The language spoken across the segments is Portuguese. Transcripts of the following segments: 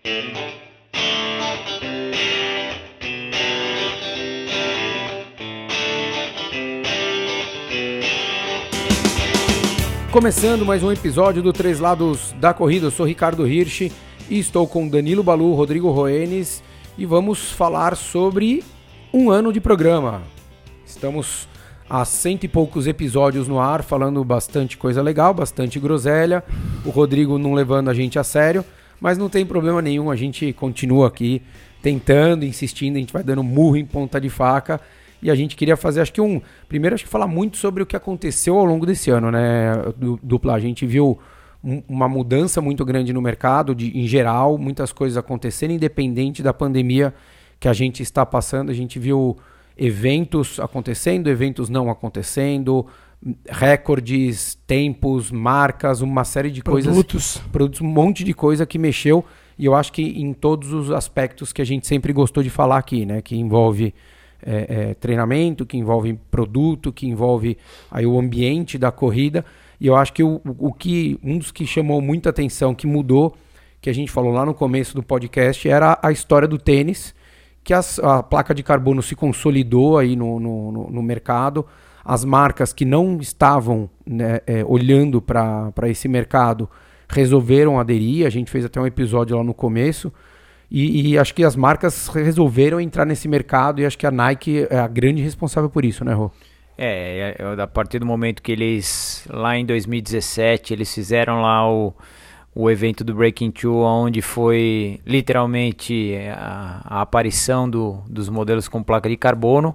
Começando mais um episódio do Três Lados da Corrida, eu sou Ricardo Hirsch e estou com Danilo Balu, Rodrigo Roenes e vamos falar sobre um ano de programa. Estamos há 100 e poucos episódios no ar, falando bastante coisa legal, bastante groselha, o Rodrigo não levando a gente a sério, mas não tem problema nenhum, a gente continua aqui tentando, insistindo, a gente vai dando murro em ponta de faca. E a gente queria fazer, primeiro falar muito sobre o que aconteceu ao longo desse ano, né, Dupla? A gente viu uma mudança muito grande no mercado, em geral, muitas coisas acontecendo, independente da pandemia que a gente está passando. A gente viu eventos acontecendo, eventos não acontecendo, recordes, tempos, marcas, uma série de produtos, um monte de coisa que mexeu. E eu acho que em todos os aspectos que a gente sempre gostou de falar aqui, né, que envolve... treinamento, que envolve produto, que envolve aí o ambiente da corrida. E eu acho que um dos que chamou muita atenção, que mudou, que a gente falou lá no começo do podcast, era a história do tênis, que a placa de carbono se consolidou aí no mercado. As marcas que não estavam, né, olhando para esse mercado resolveram aderir. A gente fez até um episódio lá no começo. E acho que as marcas resolveram entrar nesse mercado e acho que a Nike é a grande responsável por isso, né, Rô? A partir do momento que eles, lá em 2017, eles fizeram lá o evento do Breaking Two, onde foi literalmente a aparição dos modelos com placa de carbono.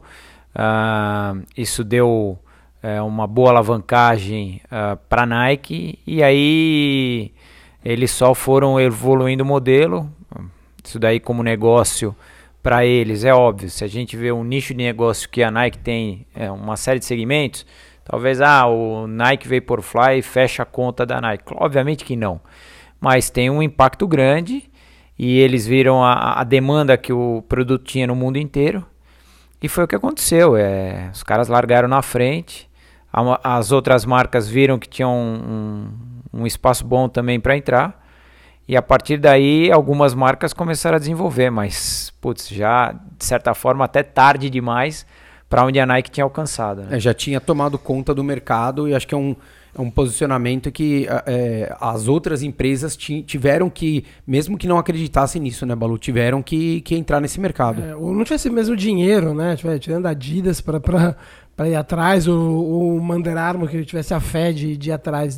Isso deu uma boa alavancagem para a Nike e aí eles só foram evoluindo o modelo. Isso daí como negócio para eles é óbvio. Se a gente vê um nicho de negócio que a Nike tem uma série de segmentos, talvez o Nike Vaporfly fecha a conta da Nike. Obviamente que não, mas tem um impacto grande e eles viram a demanda que o produto tinha no mundo inteiro e foi o que aconteceu. Os caras largaram na frente, as outras marcas viram que tinham um espaço bom também para entrar. E a partir daí, algumas marcas começaram a desenvolver, mas, já, de certa forma, até tarde demais para onde a Nike tinha alcançado. Né? Já tinha tomado conta do mercado e acho que é um posicionamento que as outras empresas tiveram que, mesmo que não acreditassem nisso, né, Balu? Tiveram que entrar nesse mercado. Ou não tivesse mesmo dinheiro, né? Tirando a Adidas para ir atrás, ou o Under Armour que tivesse a fé de ir atrás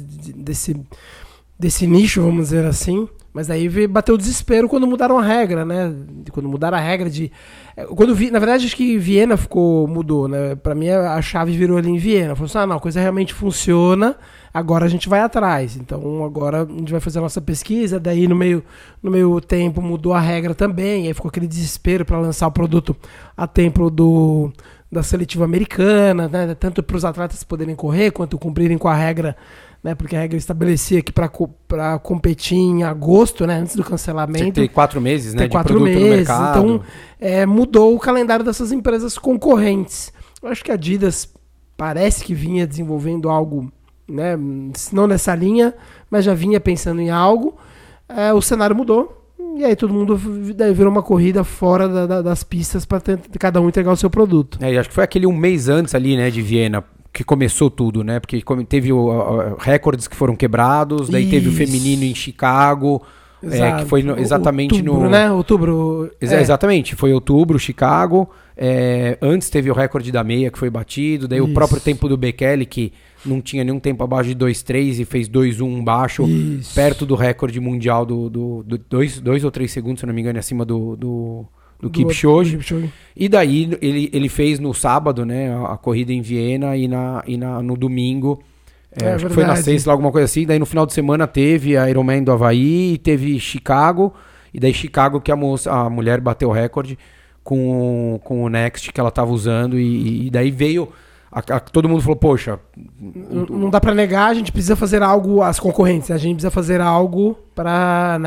desse nicho, vamos dizer assim. Mas daí bateu o desespero quando mudaram a regra, né? Quando mudaram a regra de... na verdade, acho que Viena mudou, né? Pra mim, a chave virou ali em Viena. Falou assim, não, a coisa realmente funciona, agora a gente vai atrás. Então, agora a gente vai fazer a nossa pesquisa, daí no meio tempo mudou a regra também, aí ficou aquele desespero para lançar o produto a tempo da seletiva americana, né? Tanto para os atletas poderem correr, quanto cumprirem com a regra, né, porque a regra estabelecia que para competir em agosto, né, antes do cancelamento... Tem 4 meses, né, de produto no mercado. Então, mudou o calendário dessas empresas concorrentes. Eu acho que a Adidas parece que vinha desenvolvendo algo, né, não nessa linha, mas já vinha pensando em algo. O cenário mudou. E aí todo mundo virou uma corrida fora das pistas para cada um entregar o seu produto. E acho que foi aquele um mês antes ali, né, de Viena, que começou tudo, né? Porque teve recordes que foram quebrados, daí teve o feminino em Chicago, que foi exatamente outubro, né? Outubro. Exatamente, foi outubro, Chicago. Antes teve o recorde da meia que foi batido, daí o próprio tempo do Bekele, que não tinha nenhum tempo abaixo de 2,3 e fez 2,1 baixo, perto do recorde mundial do 2 ou 3 segundos, se não me engano, acima do Kipchoge. E daí ele fez no sábado, né, a corrida em Viena e no domingo, acho que foi na sexta, alguma coisa assim. Daí no final de semana teve a Ironman do Havaí, teve Chicago, e daí Chicago que a mulher bateu o recorde com o Next que ela estava usando, e daí veio... todo mundo falou, poxa... Não dá para negar, a gente precisa fazer algo, as concorrentes, a gente precisa fazer algo para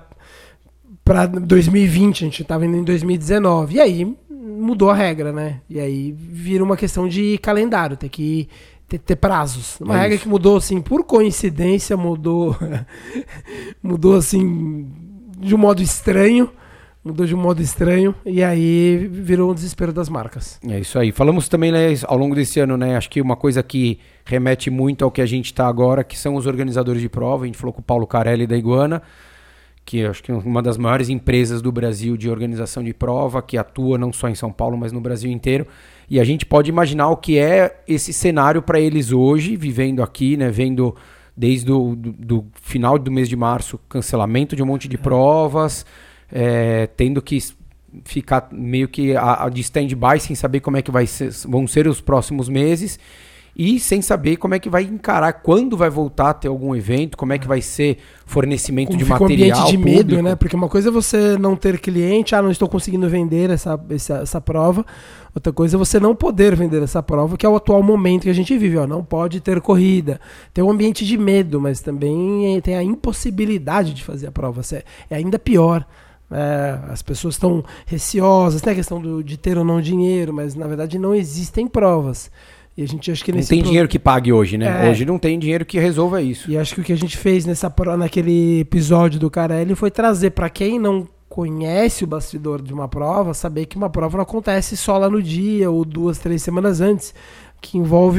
2020, a gente estava indo em 2019, e aí mudou a regra, né? E aí vira uma questão de calendário, tem que ter prazos. Uma regra que mudou, assim, por coincidência, mudou assim, de um modo estranho. Mudou de um modo estranho e aí virou um desespero das marcas. É isso aí. Falamos também, né, ao longo desse ano, né? Acho que uma coisa que remete muito ao que a gente está agora, que são os organizadores de prova. A gente falou com o Paulo Carelli da Iguana, que acho que é uma das maiores empresas do Brasil de organização de prova, que atua não só em São Paulo, mas no Brasil inteiro. E a gente pode imaginar o que é esse cenário para eles hoje, vivendo aqui, né? Vendo desde do final do mês de março, cancelamento de um monte de provas, tendo que ficar meio que de stand-by sem saber como é que vão ser os próximos meses e sem saber como é que vai encarar, quando vai voltar a ter algum evento, como é que vai ser fornecimento como de fica material um ambiente de público. medo, né? Porque uma coisa é você não ter cliente, não estou conseguindo vender essa prova. Outra coisa é você não poder vender essa prova, que é o atual momento que a gente vive. Não pode ter corrida. Tem um ambiente de medo, mas também tem a impossibilidade de fazer a prova. É ainda pior. As pessoas estão receosas, tem a questão de ter ou não dinheiro, mas na verdade não existem provas. E a gente acha que não tem dinheiro que pague hoje, né? É. Hoje não tem dinheiro que resolva isso. E acho que o que a gente fez naquele episódio do Carelli foi trazer para quem não conhece o bastidor de uma prova, saber que uma prova não acontece só lá no dia ou 2, 3 semanas antes, que envolve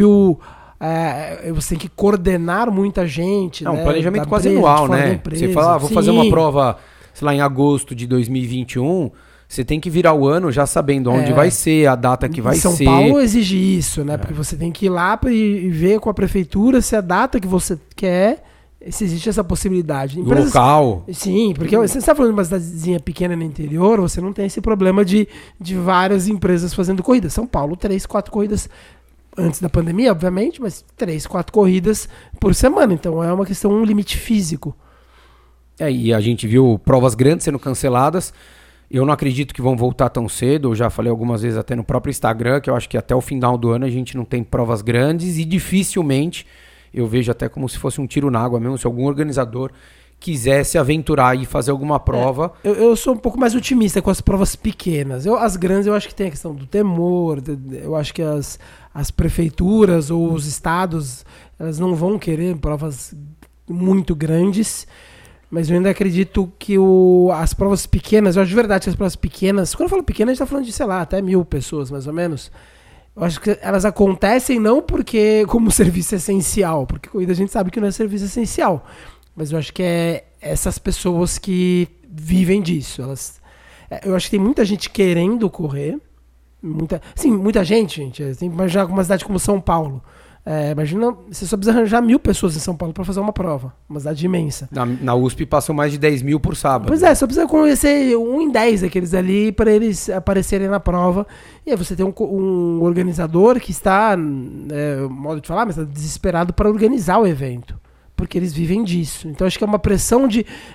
você tem que coordenar muita gente. Um planejamento quase anual, né? Você fala, vou fazer uma prova, sei lá, em agosto de 2021, você tem que virar o ano já sabendo onde vai ser, a data que vai ser. São Paulo exige isso, né? Porque você tem que ir lá e ver com a prefeitura se a data que você quer, se existe essa possibilidade. O local. Sim, porque você está falando de uma cidadezinha pequena no interior, você não tem esse problema de várias empresas fazendo corridas. São Paulo, 3, 4 corridas antes da pandemia, obviamente, mas 3, 4 corridas por semana. Então é uma questão, um limite físico. E a gente viu provas grandes sendo canceladas. Eu não acredito que vão voltar tão cedo. Eu já falei algumas vezes até no próprio Instagram, que eu acho que até o final do ano a gente não tem provas grandes e dificilmente, eu vejo até como se fosse um tiro na água mesmo, se algum organizador quisesse aventurar e fazer alguma prova. Eu sou um pouco mais otimista com as provas pequenas. As grandes eu acho que tem a questão do temor, eu acho que as prefeituras ou os estados, elas não vão querer provas muito grandes. Mas eu ainda acredito que as provas pequenas, eu acho de verdade que as provas pequenas, quando eu falo pequena, a gente tá falando de, sei lá, até 1.000 pessoas, mais ou menos. Eu acho que elas acontecem não porque como serviço essencial, porque corrida a gente sabe que não é serviço essencial. Mas eu acho que é essas pessoas que vivem disso. Eu acho que tem muita gente querendo correr. Muita gente. Tem que imaginar uma cidade como São Paulo. Imagina, você só precisa arranjar 1.000 pessoas em São Paulo para fazer uma prova. Uma cidade imensa. Na USP passam mais de 10 mil por sábado. Pois só precisa conhecer 1 em 10 daqueles ali para eles aparecerem na prova. E aí você tem um organizador que está, modo de falar, mas está desesperado para organizar o evento. Porque eles vivem disso. Então acho que é uma pressão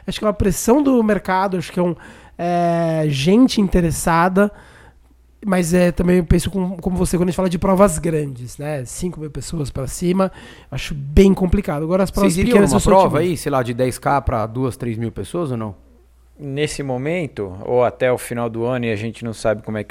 do mercado, acho que é gente interessada. Mas também eu penso como você quando a gente fala de provas grandes, né? 5.000 pessoas para cima, acho bem complicado. Agora as provas pequenas... Uma prova aí, sei lá, de 10K para 2, 3 mil pessoas ou não? Nesse momento, ou até o final do ano, e a gente não sabe como é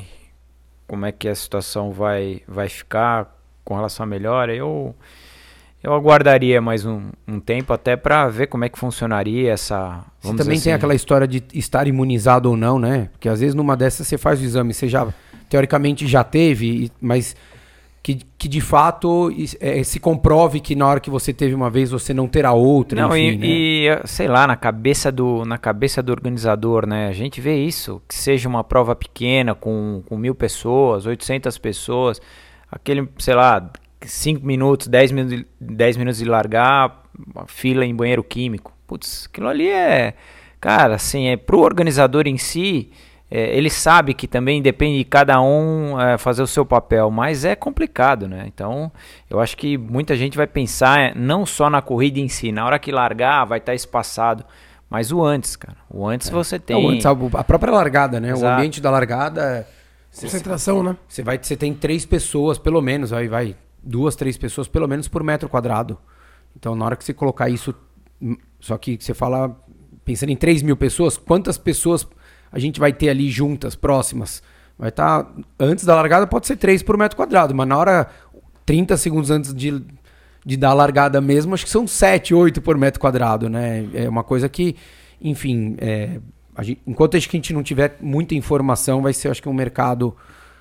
que a situação vai ficar com relação à melhora, eu aguardaria mais um tempo até para ver como é que funcionaria essa... Você também tem aquela história de estar imunizado ou não, né? Porque às vezes numa dessas você faz o exame, você já, teoricamente já teve, mas que de fato se comprove que na hora que você teve uma vez você não terá outra, não, enfim, e sei lá, na cabeça do organizador, né? A gente vê isso, que seja uma prova pequena com 1.000 pessoas, 800 pessoas, aquele, sei lá... 5 minutos, 10 minutos de largar, fila em banheiro químico. Putz, aquilo ali cara, assim, pro organizador em si, ele sabe que também depende de cada um fazer o seu papel, mas é complicado, né? Então, eu acho que muita gente vai pensar não só na corrida em si, na hora que largar vai estar espaçado, mas o antes, cara. O antes você tem... Antes, a própria largada, né? Exato. O ambiente da largada... Concentração, né? Você tem 3 pessoas, pelo menos, vai 2, 3 pessoas, pelo menos por metro quadrado. Então, na hora que você colocar isso... Só que você fala... Pensando em 3.000 pessoas, quantas pessoas a gente vai ter ali juntas, próximas? Vai estar... Antes da largada pode ser 3 por metro quadrado, mas na hora... 30 segundos antes de dar a largada mesmo, acho que são 7, 8 por metro quadrado, né? É uma coisa que... Enfim, enquanto a gente não tiver muita informação, vai ser, acho que, um mercado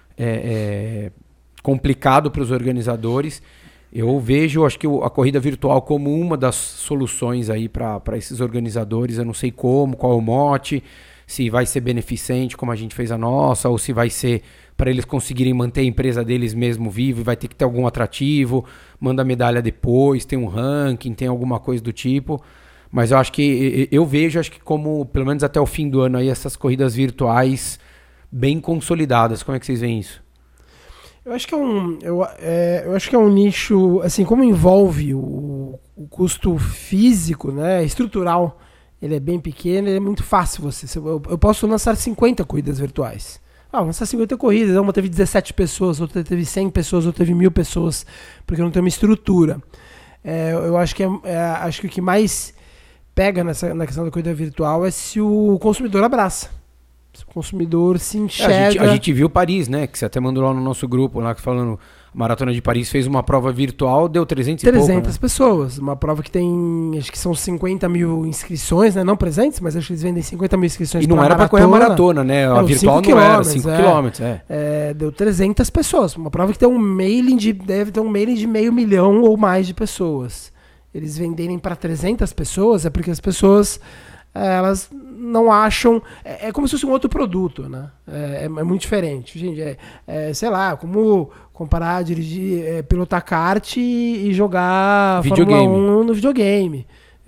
complicado para os organizadores. Eu vejo, acho que a corrida virtual como uma das soluções aí para esses organizadores. Eu não sei qual é o mote, se vai ser beneficente como a gente fez a nossa, ou se vai ser para eles conseguirem manter a empresa deles mesmo viva, e vai ter que ter algum atrativo, manda medalha depois, tem um ranking, tem alguma coisa do tipo. Mas eu acho que acho que como, pelo menos até o fim do ano aí, essas corridas virtuais bem consolidadas. Como é que vocês veem isso? Eu acho que eu acho que é um nicho, assim, como envolve o custo físico, né, estrutural, ele é bem pequeno, ele é muito fácil eu posso lançar 50 corridas virtuais. Lançar 50 corridas, uma teve 17 pessoas, outra teve 100 pessoas, outra teve 1.000 pessoas, porque não tem uma estrutura. Eu acho que acho que o que mais pega na questão da corrida virtual é se o consumidor abraça. Se o consumidor se enxerga... A gente viu Paris, né? Que você até mandou lá no nosso grupo, lá que falando, a Maratona de Paris fez uma prova virtual, deu 300 e pouco, né? pessoas. Uma prova que tem, acho que são 50 mil inscrições, né? Não presentes, mas acho que eles vendem 50 mil inscrições. E não era para correr a maratona, né? A virtual não era, 5 quilômetros. Deu 300 pessoas. Uma prova que tem deve ter um mailing de 500 mil ou mais de pessoas. Eles venderem para 300 pessoas é porque as pessoas... elas não acham... É como se fosse um outro produto, né? É muito diferente. Gente, sei lá, como comparar, dirigir, pilotar kart e jogar videogame. Fórmula 1 no videogame.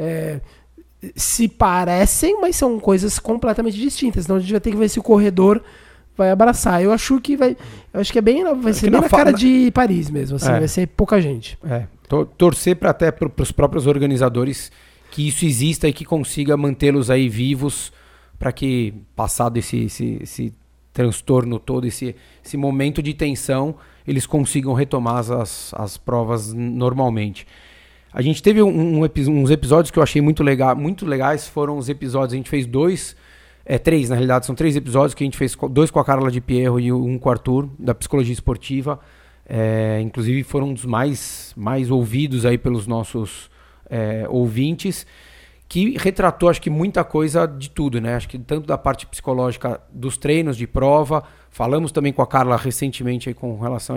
Se parecem, mas são coisas completamente distintas. Então a gente vai ter que ver se o corredor vai abraçar. Eu acho que vai ser bem na cara de Paris mesmo. Assim, vai ser pouca gente. Torcer até para os próprios organizadores que isso exista e que consiga mantê-los aí vivos para que, passado esse transtorno todo, esse momento de tensão, eles consigam retomar as provas normalmente. A gente teve uns episódios que eu achei muito legais, foram os episódios, a gente fez três, na realidade, são 3 episódios que a gente fez, 2 com a Carla de Pierro e um com o Arthur, da Psicologia Esportiva. Inclusive foram um dos mais ouvidos aí pelos nossos ouvintes, que retratou, acho que, muita coisa de tudo, né? Acho que tanto da parte psicológica dos treinos de prova, falamos também com a Carla recentemente aí com relação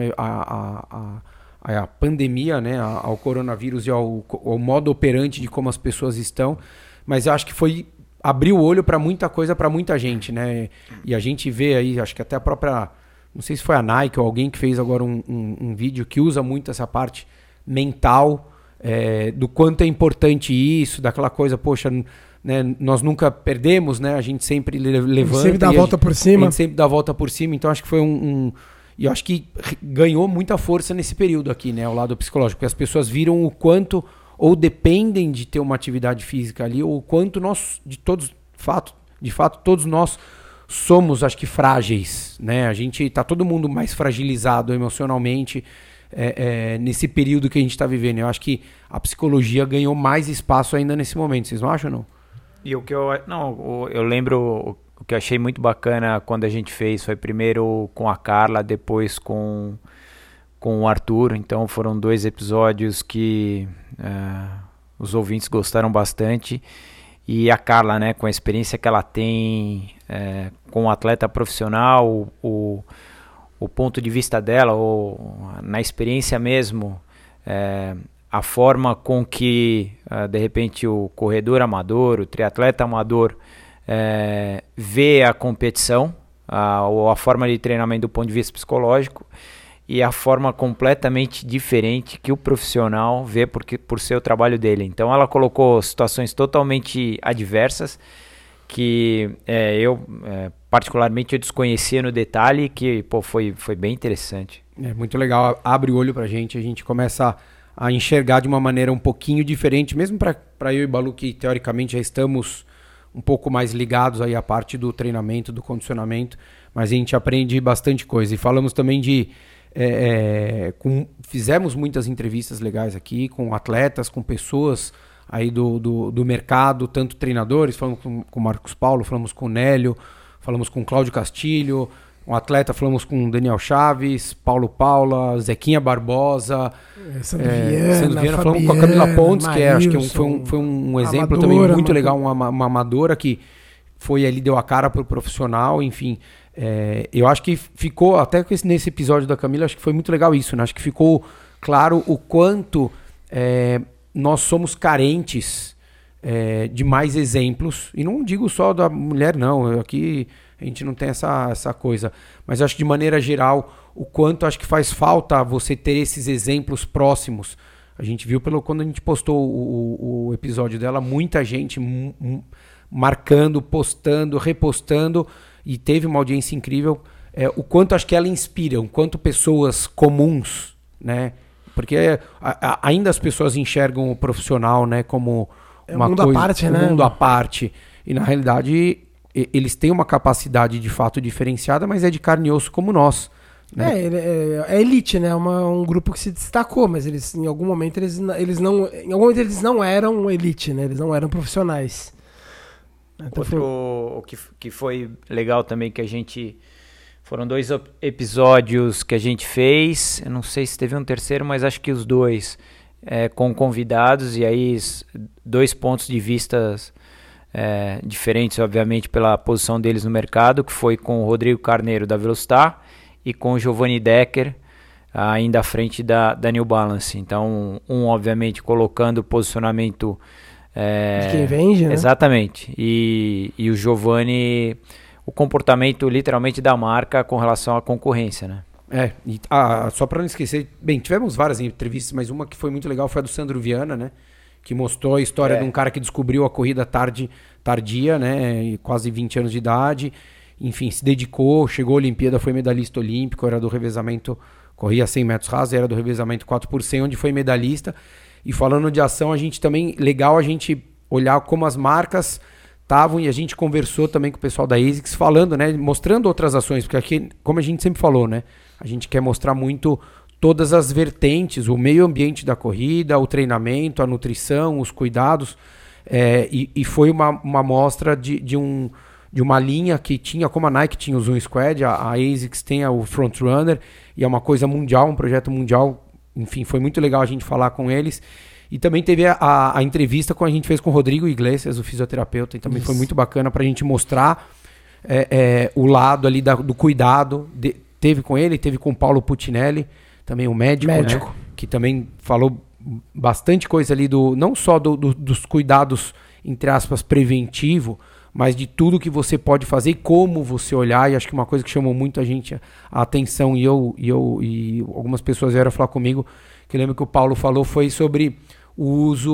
à pandemia, né? Ao coronavírus e ao modo operante de como as pessoas estão, mas eu acho que abriu o olho para muita coisa, para muita gente, né? E a gente vê aí, acho que até a própria, não sei se foi a Nike ou alguém que fez agora um vídeo que usa muito essa parte mental, do quanto é importante isso, daquela coisa, poxa, né, nós nunca perdemos, né? A gente sempre levanta. Sempre dá a volta por cima. A gente sempre dá a volta por cima, então acho que foi e eu acho que ganhou muita força nesse período aqui, né? O lado psicológico, porque as pessoas viram o quanto ou dependem de ter uma atividade física ali, ou o quanto nós, de fato, todos nós somos, acho que, frágeis, né? A gente tá todo mundo mais fragilizado emocionalmente, nesse período que a gente está vivendo. Eu acho que a psicologia ganhou mais espaço ainda nesse momento. Vocês não acham, não? E eu lembro, o que eu achei muito bacana quando a gente fez foi primeiro com a Carla, depois com o Arthur. Então foram 2 episódios que os ouvintes gostaram bastante. E a Carla, né, com a experiência que ela tem com o atleta profissional, o ponto de vista dela, ou na experiência mesmo, a forma com que, de repente, o corredor amador, o triatleta amador, vê a competição, ou a forma de treinamento do ponto de vista psicológico, e a forma completamente diferente que o profissional vê por ser o trabalho dele. Então ela colocou situações totalmente adversas, que particularmente eu desconhecia no detalhe, que foi bem interessante. Muito legal, abre o olho pra gente, a gente começa a enxergar de uma maneira um pouquinho diferente, mesmo para eu e Balu, que teoricamente já estamos um pouco mais ligados aí à parte do treinamento, do condicionamento, mas a gente aprende bastante coisa. E falamos também fizemos muitas entrevistas legais aqui com atletas, com pessoas aí do mercado, tanto treinadores, falamos com o Marcos Paulo, falamos com o Nélio, falamos com o Cláudio Castilho, um atleta, falamos com Daniel Chaves, Paulo Paula, Zequinha Barbosa, Sandro Viana, falamos com a Camila Pontes, que acho que foi um exemplo também muito legal, uma amadora que foi ali, deu a cara pro profissional, enfim. Eu acho que ficou, até nesse episódio da Camila, acho que foi muito legal isso, né? Acho que ficou claro o quanto nós somos carentes de mais exemplos, e não digo só da mulher, não, aqui a gente não tem essa coisa, mas acho que de maneira geral, o quanto acho que faz falta você ter esses exemplos próximos. A gente viu quando a gente postou o episódio dela, muita gente marcando, postando, repostando, e teve uma audiência incrível. O quanto acho que ela inspira, o quanto pessoas comuns, né? Porque ainda as pessoas enxergam o profissional, né, como uma mundo coisa, à parte, né? mundo à parte. E na realidade eles têm uma capacidade de fato diferenciada, mas é de carne e osso como nós, né? É elite, né? Um grupo que se destacou, mas eles em algum momento eles não eram elite, né? Eles não eram profissionais. Então, Outro que foi legal também, que a gente... Foram 2 episódios que a gente fez, eu não sei se teve um terceiro, mas acho que os 2 com convidados, e aí 2 pontos de vista diferentes, obviamente, pela posição deles no mercado, que foi com o Rodrigo Carneiro da Velocitar e com o Giovanni Decker, ainda à frente da New Balance. Então, obviamente, colocando o posicionamento... de quem vende, né? Exatamente. E o Giovanni, o comportamento literalmente da marca com relação à concorrência, né? Só para não esquecer, bem, tivemos várias entrevistas, mas uma que foi muito legal foi a do Sandro Viana, né? Que mostrou a história de um cara que descobriu a corrida tardia, né? Quase 20 anos de idade. Enfim, se dedicou, chegou à Olimpíada, foi medalhista olímpico, era do revezamento, corria 100 metros rasos, era do revezamento 4x100, onde foi medalhista. E falando de ação, a gente também, legal a gente olhar como as marcas estavam, e a gente conversou também com o pessoal da ASICS, falando, né, mostrando outras ações, porque aqui, como a gente sempre falou, né, a gente quer mostrar muito todas as vertentes, o meio ambiente da corrida, o treinamento, a nutrição, os cuidados, e foi uma mostra de uma linha que tinha, como a Nike tinha o Zoom Squad, a ASICS tem o Frontrunner, e é uma coisa mundial, um projeto mundial. Enfim, foi muito legal a gente falar com eles. E também teve a entrevista que a gente fez com o Rodrigo Iglesias, o fisioterapeuta, e também foi muito bacana para a gente mostrar o lado ali do cuidado. Teve com ele, teve com o Paulo Putinelli, também o médico. Né? Que também falou bastante coisa ali, não só dos cuidados, entre aspas, preventivo, mas de tudo que você pode fazer e como você olhar. E acho que uma coisa que chamou muito a gente a atenção, e algumas pessoas vieram falar comigo, que eu lembro que o Paulo falou, foi sobre o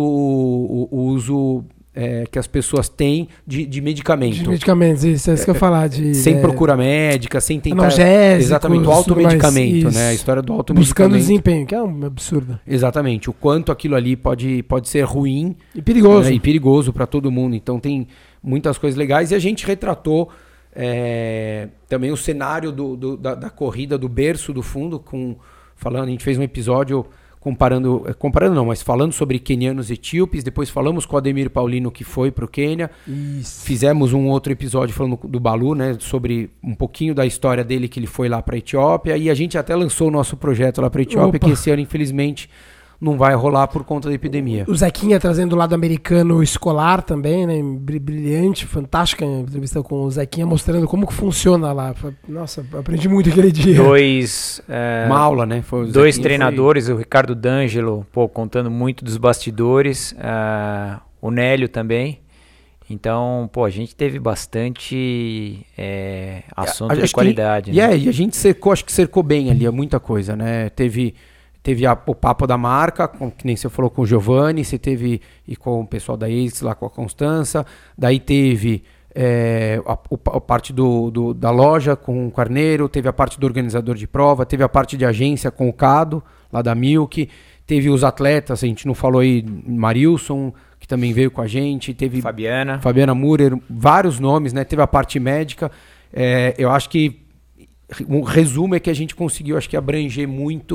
uso que as pessoas têm de medicamento. De medicamentos, isso que eu ia falar. Sem procura médica, sem tentar... Analgésicos, exatamente, o automedicamento, né? A história do automedicamento. Buscando desempenho, que é um absurdo. Exatamente, o quanto aquilo ali pode ser ruim. E perigoso. Né? E perigoso para todo mundo. Então tem muitas coisas legais, e a gente retratou também o cenário da corrida, do berço, do fundo, a gente fez um episódio comparando não, mas falando sobre quenianos e etíopes. Depois falamos com o Ademir Paulino, que foi para o Quênia. Isso. Fizemos um outro episódio falando do Balu, né, sobre um pouquinho da história dele, que ele foi lá para a Etiópia, e a gente até lançou o nosso projeto lá para a Etiópia, que esse ano, infelizmente, não vai rolar por conta da epidemia. O Zequinha trazendo o lado americano escolar também, né? Brilhante, fantástica a entrevista com o Zequinha, mostrando como que funciona lá. Nossa, aprendi muito aquele dia. Uma aula, né? Dois treinadores, o Ricardo D'Angelo, contando muito dos bastidores, o Nélio também. Então, a gente teve bastante assunto de qualidade. E a gente acho que cercou bem ali, muita coisa, né? Teve o papo da marca, que nem você falou com o Giovanni, você teve e com o pessoal da ASICS lá com a Constança, daí teve a parte da loja com o Carneiro, teve a parte do organizador de prova, teve a parte de agência com o Cado, lá da Milk, teve os atletas, a gente não falou aí, Marilson, que também veio com a gente, teve Fabiana Murer, vários nomes, né? Teve a parte médica. Eu acho que um resumo é que a gente conseguiu, acho que, abranger muito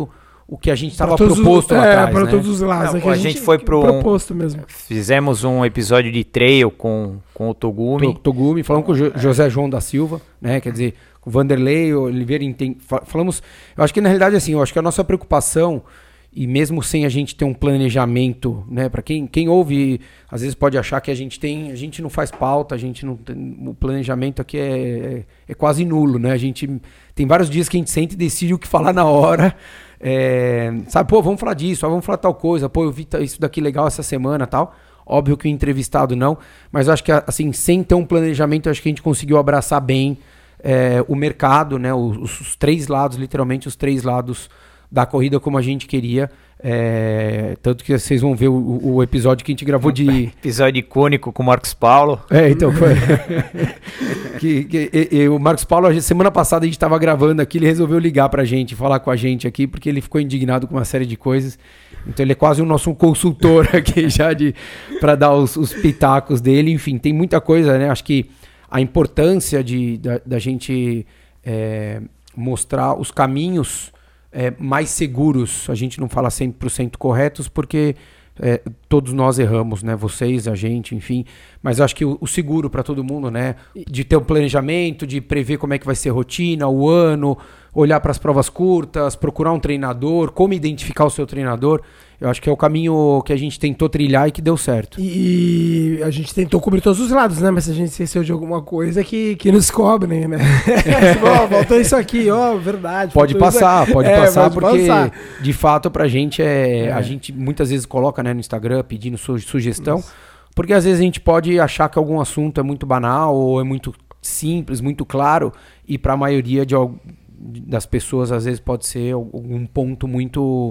o que a gente estava proposto lá atrás, para né? todos os lados. Não, a gente foi pro proposto mesmo. Fizemos um episódio de trail com o Togumi. Togumi, falamos com o José João da Silva, né? Quer dizer, com o Vanderlei Oliveira, falamos... Eu acho que na realidade, assim, eu acho que a nossa preocupação, e mesmo sem a gente ter um planejamento, né? Para quem ouve, às vezes pode achar que a gente não faz pauta, a gente não tem, o planejamento aqui é quase nulo, né? A gente tem vários dias que a gente sente e decide o que falar na hora. Sabe, pô, vamos falar disso, vamos falar tal coisa, pô, eu vi isso daqui legal essa semana, tal. Óbvio que o entrevistado não, mas eu acho que, assim, sem ter um planejamento, eu acho que a gente conseguiu abraçar bem o mercado, né? Os três lados, literalmente os três lados da corrida como a gente queria. Tanto que vocês vão ver o episódio que a gente gravou de... Episódio icônico com o Marcos Paulo. Então foi. O Marcos Paulo, semana passada a gente estava gravando aqui, ele resolveu ligar pra gente, falar com a gente aqui, porque ele ficou indignado com uma série de coisas. Então ele é quase o nosso consultor aqui já para dar os pitacos dele. Enfim, tem muita coisa, né? Acho que a importância da gente mostrar os caminhos mais seguros, a gente não fala 100% corretos, porque todos nós erramos, né? Vocês, a gente, enfim. Mas acho que o seguro para todo mundo, né? De ter um planejamento, de prever como é que vai ser a rotina, o ano, olhar para as provas curtas, procurar um treinador, como identificar o seu treinador. Eu acho que é o caminho que a gente tentou trilhar e que deu certo. E a gente tentou cobrir todos os lados, né? Mas se a gente esqueceu de alguma coisa, que nos cobrem, né? Faltou isso aqui, verdade. Pode passar, porque de fato pra gente a gente muitas vezes coloca, né, no Instagram pedindo sugestão, porque às vezes a gente pode achar que algum assunto é muito banal ou é muito simples, muito claro, e pra maioria das pessoas às vezes pode ser algum ponto muito...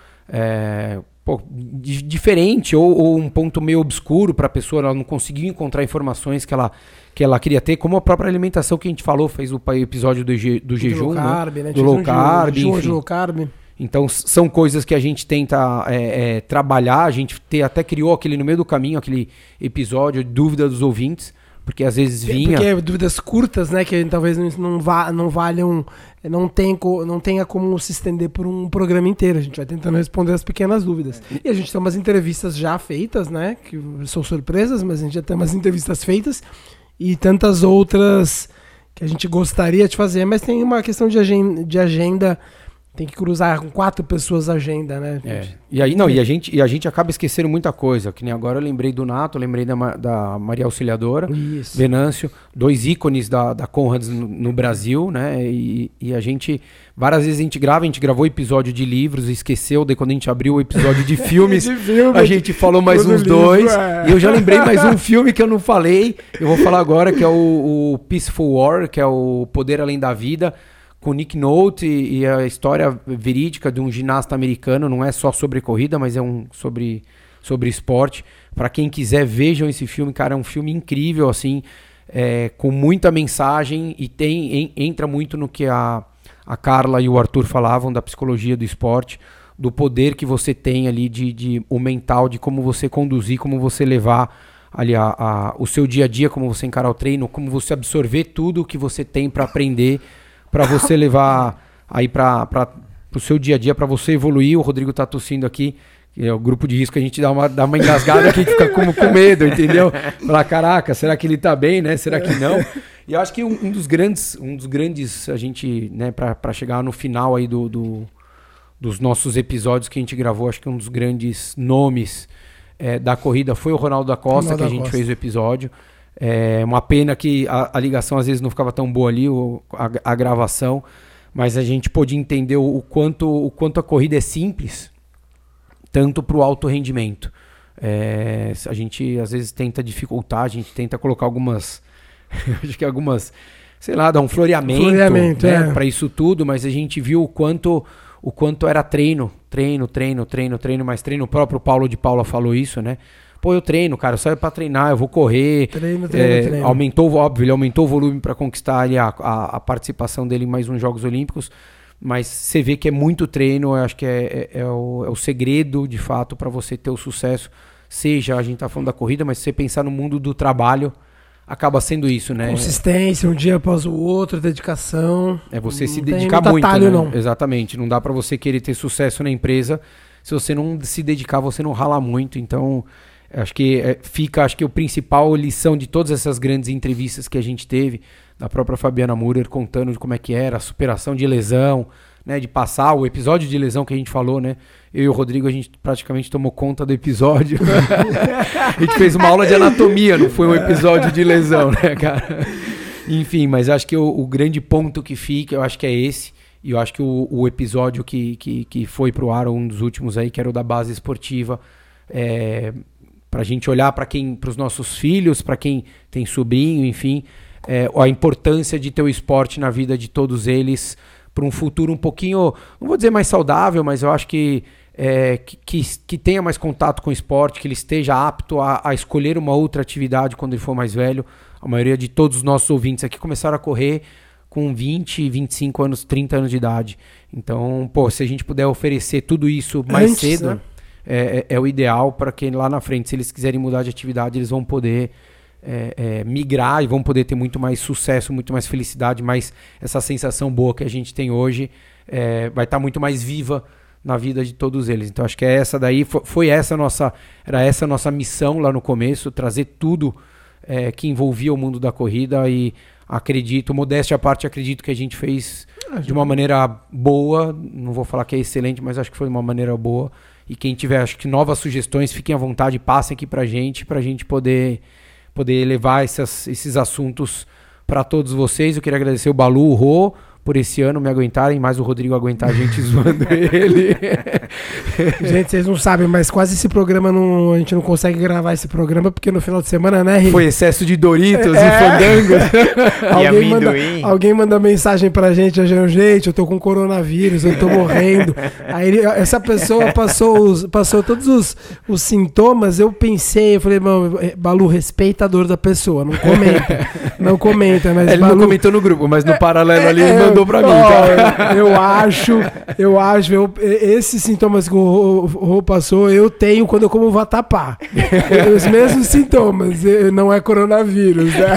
diferente ou um ponto meio obscuro para a pessoa, ela não conseguiu encontrar informações que ela queria ter, como a própria alimentação que a gente falou, fez o episódio do jejum, low carb, né? Do low carb, de low carb. Então são coisas que a gente tenta trabalhar, a gente até criou no meio do caminho aquele episódio de dúvida dos ouvintes, porque às vezes vinha... Porque dúvidas curtas, né, que talvez não valham, não tenha como se estender por um programa inteiro. A gente vai tentando responder as pequenas dúvidas. E a gente tem umas entrevistas já feitas, né, que são surpresas, mas a gente já tem umas entrevistas feitas e tantas outras que a gente gostaria de fazer, mas tem uma questão de agenda. Tem que cruzar com 4 pessoas a agenda, né? E a gente acaba esquecendo muita coisa. Que nem agora eu lembrei do Nato, lembrei da Maria Auxiliadora, isso. Venâncio, 2 ícones da Conrads no Brasil, né? E a gente, várias vezes a gente gravou episódio de livros, esqueceu, daí quando a gente abriu o episódio de filmes, a gente falou mais uns 2. E eu já lembrei mais um filme que eu não falei. Eu vou falar agora, que é o Peaceful War, que é o Poder Além da Vida, com Nick Nolte e a história verídica de um ginasta americano. Não é só sobre corrida, mas é sobre esporte. Para quem quiser, vejam esse filme, cara, é um filme incrível, assim, com muita mensagem e entra muito no que a Carla e o Arthur falavam da psicologia do esporte, do poder que você tem ali de o mental, de como você conduzir, como você levar ali o seu dia a dia, como você encarar o treino, como você absorver tudo que você tem para aprender, para você levar aí para o seu dia a dia, para você evoluir. O Rodrigo tá tossindo aqui, que é o grupo de risco, a gente dá uma engasgada aqui, fica com medo, entendeu? Falar, caraca, será que ele tá bem, né? Será que não? E eu acho que um dos grandes, a gente, né, para chegar no final aí dos nossos episódios que a gente gravou, acho que um dos grandes nomes da corrida foi o Ronaldo da Costa, que a gente fez o episódio. Uma pena que a ligação às vezes não ficava tão boa ali, a gravação, mas a gente pôde entender o quanto a corrida é simples, tanto para o alto rendimento. A gente às vezes tenta dificultar, a gente tenta colocar algumas, acho que sei lá, dar um floreamento, né, para isso tudo, mas a gente viu o quanto era treino, mais treino. O próprio Paulo de Paula falou isso, né? Pô, eu treino, cara, só é pra treinar, eu vou correr. Treino. Ele aumentou o volume para conquistar ali a participação dele em mais uns Jogos Olímpicos, mas você vê que é muito treino. Eu acho que é o segredo, de fato, para você ter o sucesso. Seja, a gente tá falando da corrida, mas se você pensar no mundo do trabalho, acaba sendo isso, né? Consistência, um dia após o outro, dedicação. É você se Não tem dedicar muito muito, atalho, né? não. Exatamente. Não dá pra você querer ter sucesso na empresa se você não se dedicar, você não ralar muito. Então, acho que acho que o principal lição de todas essas grandes entrevistas que a gente teve, da própria Fabiana Müller contando de como é que era a superação de lesão, né, de passar o episódio de lesão que a gente falou, né? Eu e o Rodrigo, a gente praticamente tomou conta do episódio. A gente fez uma aula de anatomia, não foi um episódio de lesão, né, cara? Enfim, mas acho que o grande ponto que fica, eu acho que é esse. E eu acho que o episódio que foi pro ar, um dos últimos aí, que era o da base esportiva, pra gente olhar para os nossos filhos, para quem tem sobrinho, enfim, a importância de ter o esporte na vida de todos eles, para um futuro um pouquinho, não vou dizer mais saudável, mas eu acho que tenha mais contato com o esporte, que ele esteja apto a escolher uma outra atividade quando ele for mais velho. A maioria de todos os nossos ouvintes aqui começaram a correr com 20, 25 anos, 30 anos de idade. Então, se a gente puder oferecer tudo isso mais cedo, né? É o ideal para que lá na frente, se eles quiserem mudar de atividade, eles vão poder migrar e vão poder ter muito mais sucesso, muito mais felicidade, mas essa sensação boa que a gente tem hoje vai estar muito mais viva na vida de todos eles. Então acho que essa daí era essa a nossa missão lá no começo, trazer tudo que envolvia o mundo da corrida, e acredito, modéstia à parte, acredito que a gente fez de uma maneira boa. Não vou falar que é excelente, mas acho que foi de uma maneira boa. E quem tiver, acho que novas sugestões, fiquem à vontade, passem aqui pra gente poder levar esses assuntos para todos vocês. Eu queria agradecer o Balu, o Rô, por esse ano me aguentarem, mais o Rodrigo aguentar a gente zoando ele. Gente, vocês não sabem, mas quase esse programa a gente não consegue gravar esse programa porque no final de semana, né, Rick? Foi excesso de Doritos e fandangos. Alguém manda mensagem pra gente, gente, eu tô com coronavírus, eu tô morrendo. Aí essa pessoa passou todos os sintomas, eu falei, Balu, respeita a dor da pessoa, não comenta. Mas ele Balu, não comentou no grupo, mas no paralelo ali ele mandou pra mim, tá? Eu acho, esses sintomas que o Rô passou, eu tenho quando eu como vatapá. Os mesmos sintomas, não é coronavírus, né?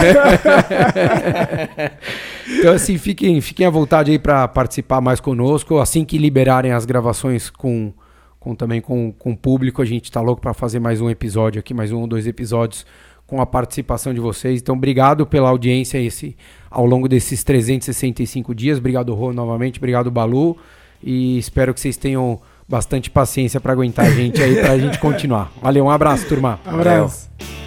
Então, assim, fiquem à vontade aí pra participar mais conosco. Assim que liberarem as gravações também com o público, a gente tá louco pra fazer mais um episódio aqui, mais 1 ou 2 episódios com a participação de vocês. Então, obrigado pela audiência ao longo desses 365 dias. Obrigado, Rô, novamente. Obrigado, Balu. E espero que vocês tenham bastante paciência para aguentar a gente aí, pra gente continuar. Valeu, um abraço, turma. Um abraço.